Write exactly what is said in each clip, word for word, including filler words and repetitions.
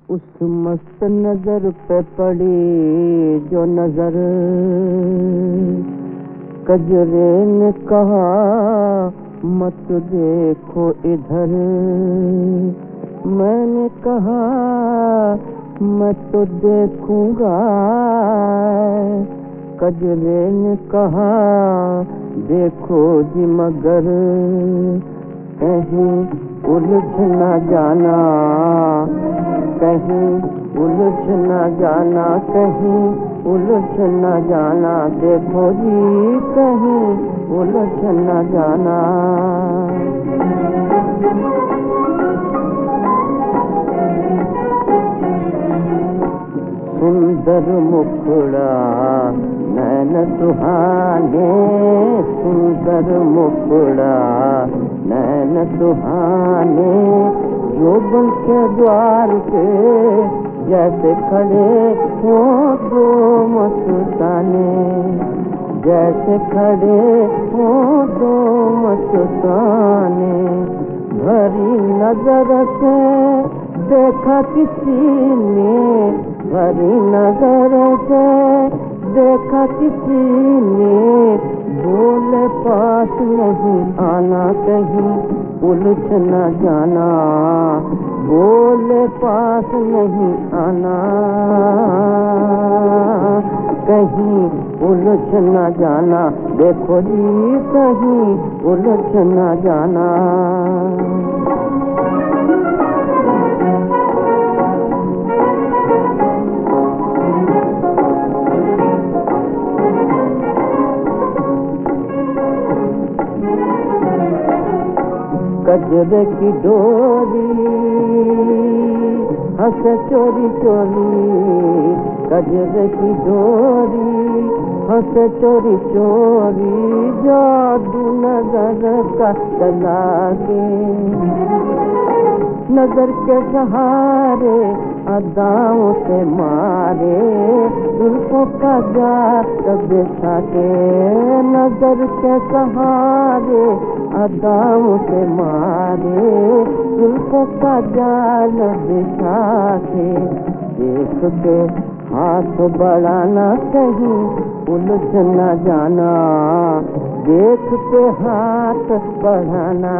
उस मस्त नजर पे पड़ी जो नजर, कजरे ने कहा मत देखो इधर। मैंने कहा मैं तो देखूंगा, कजरे ने कहा देखो जी मगर कहीं उलझ न जाना, कहीं उलझ न जाना, कहीं उलझ न जाना, देखो जी कहीं उलझ न जाना। सुंदर मुखड़ा नैन सुहाने, सुंदर मुखड़ा नैन सुहाने, यौवन के द्वार पे जैसे खड़े हो दो मस्ताने, जैसे खड़े हो दो मस्ताने। भरी नजर से देखा किसी ने, भरी नजर से देखा किसी ने, बोले पास नहीं आना, कहीं उलझ न जाना, बोले पास नहीं आना, कहीं उलझ न जाना, देखो जी कहीं उलझ न जाना। कजरे की डोरी हंसे चोरी चोरी, कजरे की डोरी हंसे चोरी चोरी, जादू नजर का चला के, नजर के सहारे अदाओं से मारे, जुल्फों का जाल बिछा के, नजर के सहारे अदाओं से मारे, जुल्फों का जाल बिछा के, देख के हाथ बढ़ाना, कहीं उलझ न जाना, देख के हाथ बढ़ाना,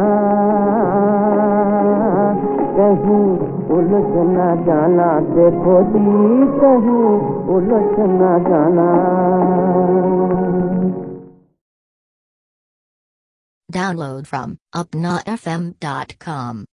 कहीं उलझ न जाना, देखो जी कहीं उलझ न जाना। Download from upna f m dot com.